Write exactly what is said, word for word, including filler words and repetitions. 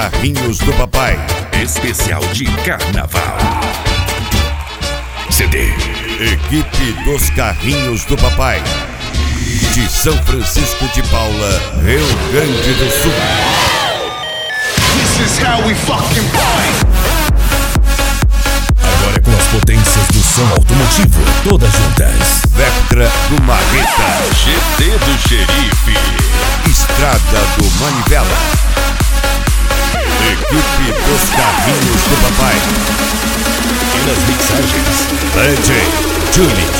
Carrinhos do Papai. Especial de Carnaval. C D. Equipe dos Carrinhos do Papai, de São Francisco de Paula, Rio Grande do Sul. This is how we fucking party. Agora com as potências do som automotivo, todas juntas. Vectra do Marreta, G T do Xerife, Estrada do Manivela. Equipe dos Carrinhos do Papai. E nas mixagens, D J Julie.